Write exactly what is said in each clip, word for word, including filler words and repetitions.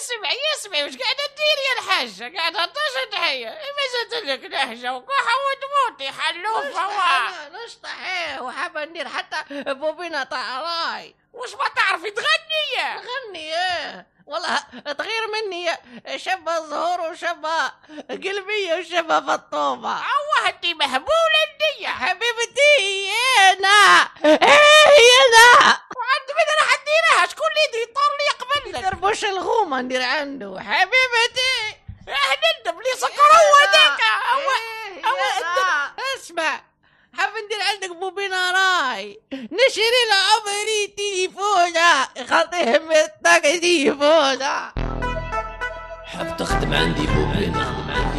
اسمعي اسمعي وش قاعدة تدير يا الحاجة؟ قاعدة تشطحي ما زدت لك لهجة وكحة وتموتي حلوفة واه نشطحي وحابة ندير حتى بوبينة طعراي. وش ما تعرفي تغني يا غني ايه والله تغير مني شبه الزهور وشبه قلبية وشبه فطوبة. عوه انتي مهبولة انتي حبيبتي انا ايه انا وعند من راح نديرها شكون اللي يدري يطور لي يقبل لك دربوش الغومة ندير عنده حبيبتي. اه ندب لي سكر هو ذاك اسمع حاب ندير عندك بوبينة راي نشري لعمري تليفونة خاطيه متك تليفونة. حاب تخدم عندي بوبينة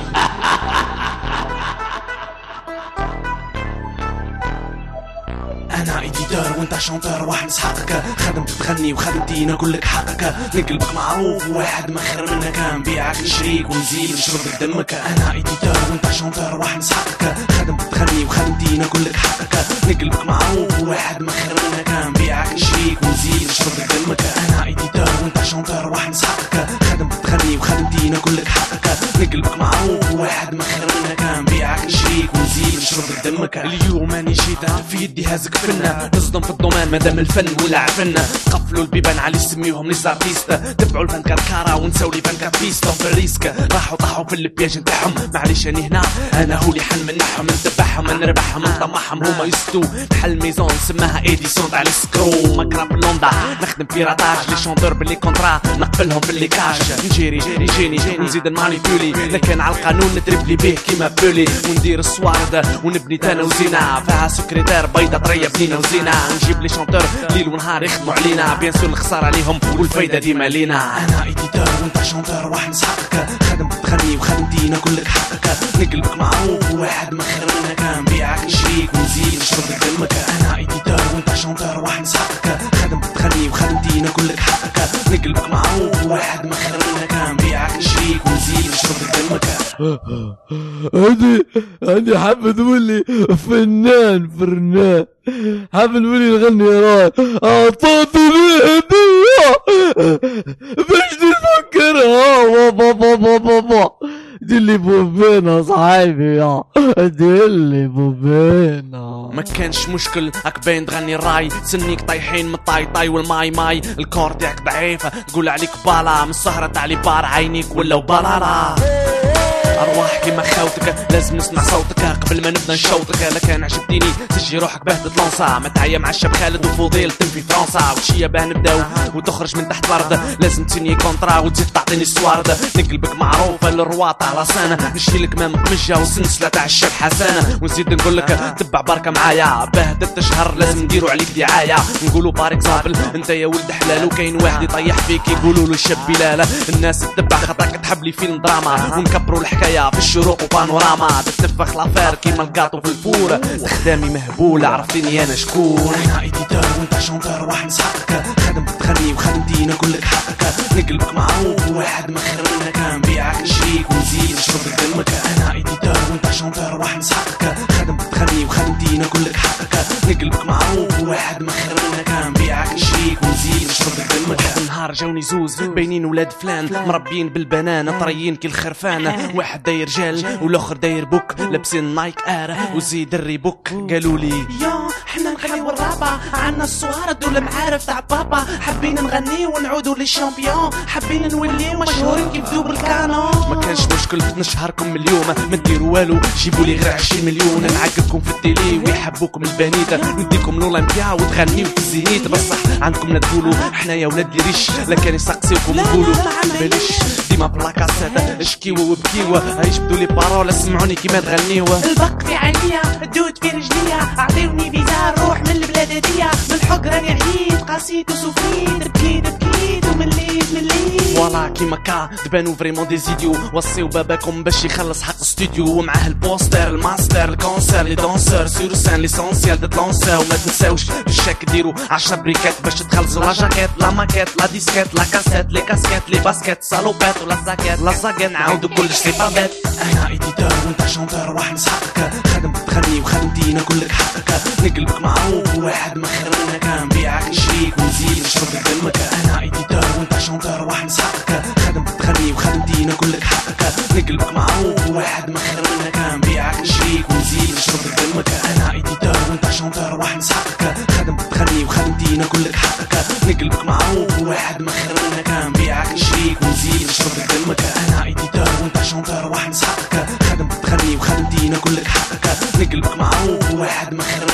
انا ايديتور وانت شونتور واحد نسحقك خدمت تغني وخدمتي نقولك حقك نقلبك معروف وواحد مخر منك نبيعك نشريك ونزيد نشرب دمك. انا ايديتور وانت شونتور واحد نسحقك خدمت تغني وخدمتي نقولك حقك نقلبك معروف وواحد مخر منك نبيعك نشريك ونزيد نشرب دمك. انا ايديتور وانت شونتور واحد نسحقك خدمت تغني وخدمتي نقولك حقك نقلبك معروف وواحد مخر منك نبيعك نشريك ونزيد نشرب دمك. اليوم اني جيت في يدي هازك فنة نصدم في الضمان مادام الفن ولا عفنا قفلوا البيبان على يسميوهم لي زارتيست تبعوا الفن كاركارا ونساو لي فن كارتيست في الريسك راحوا طاحوا في البياج نتاعهم. معليش اني هنا انا هو اللي حن منحهم نتبعهم نربحهم نطمعهم هما يستو بحال ميزون سماها ايديسون تاع السكرو مكرا بلوندا نخدم بيراتاج لي شونتور باللي كونترا نقبلهم باللي كاش نجيري جيري جيني ونزيد نمانيبولي لكن على القانون ندربلي بيه كيما بولي وندير السوارد ونبني تانا وزينة فيها سكرتير بيضة طرية بنينة وزينة ونجيب لي شونتور ليل ونهار يخدموا علينا بيان سور الخسارة عليهم والفايدة ديما لينا. انا ايديتور وانت شونتور واحد نسحقك خدمت تغني وخدمتي نقولك حقك نقلبك معروف وواحد مخر منك نبيعك نشريك ونزيد نشرب دمك. انا ايديتور وانت شونتور واحد نسحقك خدمت تغني وخدمتي نقولك حقك نقلبك معروف وواحد مخر منك نبيعك نشريك ونزيد نشرب دمك. هادي هادي حاب تقولي فنان فرنان حاب نولي نغني راي اعطيتني هدية باش نفكرها بابا بابا بابا ديلي بوبينة صاحبي يا ديلي بوبينة. ما كانش مشكل هاك باين تغني الراي سنيك طايحين من الطاي طاي والماي ماي الكور تاعك ضعيف تقول عليك بالا من السهرة تاع لي بار عينيك ولاو بالالا ارواح كيما خاوتك لازم نسمع صوتك قبل ما نبدا نشوطك. لكان عجبتيني تجي روحك باه تتلونسا ما تعيا مع الشاب خالد وفضيل تنفي فرنسا وشيا باه نبداو وتخرج من تحت الارض لازم تسيني كونترا وتزيد تعطيني السوارد نقلبك معروفه للرواط على سنه نشري لك مام قمجه وسلسله تاع الشاب حسانه ونزيد نقول لك تبع بركه معايا باه تشهر لازم نديروا عليك دعايه نقولوا بار اكزامبل انت يا ولد حلال وكاين واحد يطيح فيك يقولوا له الشاب بلال الناس تتبع خاطرك تحب لي فيلم دراما ونكبروا الحكايه في الشروق وبانوراما تتنفخ لافير كيما الكاطو في الفور خدامي مهبول عرفتيني انا شكون. انا ايديتور وانت شونتور واحد نسحقك خدمت تغني وخدمتي نقولك حقك نقلبك معروف وواحد مخر منك نبيعك نشريك ونزيد نشرب دمك. انا ايديتور وانت شونتور واحد نسحقك خدمت تغني وخدمتي نقولك حقك نقلبك معروف وواحد مخر منك نبيعك نشريك ونزيد نشرب دمك. نهار جاوني زوز باينين ولاد فلان مربيين بالبنانه طريين كي الخرفان واحد داير جال والاخر داير بوك لابسين نايك ار وزيد الريبوك قالوا لي يا حنا نخليو الرابا عنا الصوارد والمعارف تاع بابا حابين نغني ونعودوا للشامبيون حابين نوليو مشهورين كيف دوب الكانون. ما كانش مشكل نشهركم اليوم ما ديروا والو جيبوا لي غير عشرين مليون نعقدكم في التيلي ويحبوكم البنيت نديكم الاولمبيا وتغنيو في الزينيت بصح عندكم لا تقولوا احنا يا ولاد لي ريش لا كان يسقسيوكم يقولوا بلاش ديما بلاكاسات اشكيوا وبكيوا هيجبدوا لي بارول سمعوني كيما تغنيوا البق في عينيا الدود في رجليا اعطيوني فيزا روح من البلاد هدية من الحق راني عييت قاسيت وسفريت بكيت بكيت ومليت مليت فوالا كيما كا تبانو فريمون دي زيديو وصيو باباكم باش يخلص حق استوديو ومعاه البوستر الماستر الكونسر لي دونسور سور سان ليسونسيال دو دونسور وما تنساوش بالشاك ديروا عشرة بريكات باش تخلصوا لا جاكيت لا ماكيت لا ديسكيت لا كاسيت لي كاسكيت لي باسكيت سالوبات ولا زاكيت لا زاكيت نعاودو كلش لي بابيت. انا ايديتور وانت شونتور واحد نسحقك خدمت تغني وخدمتي نقولك حقك نقلبك معروف وواحد مخر منك نبيعك نشريك ونزيد نشرب دمك. انا ايديتور وانت شونتور واحد نسحقك، خدم تغني وخدمتي ناكلك حقك، نقلبك معروف وواحد مخر منك، نبيعك نشريك ونزيد نشرب دمك. انا ايديتور وانت شونتور واحد نسحقك، خدم تغني وخدمتي ناكلك حقك، نقلبك معروف وواحد مخر منك، نبيعك نشريك ونزيد نشرب دمك. انا ايديتور وانت شونتور واحد نسحقك، خدم تغني وخدمتي ناكلك حقك، نقلبك معروف وواحد مخر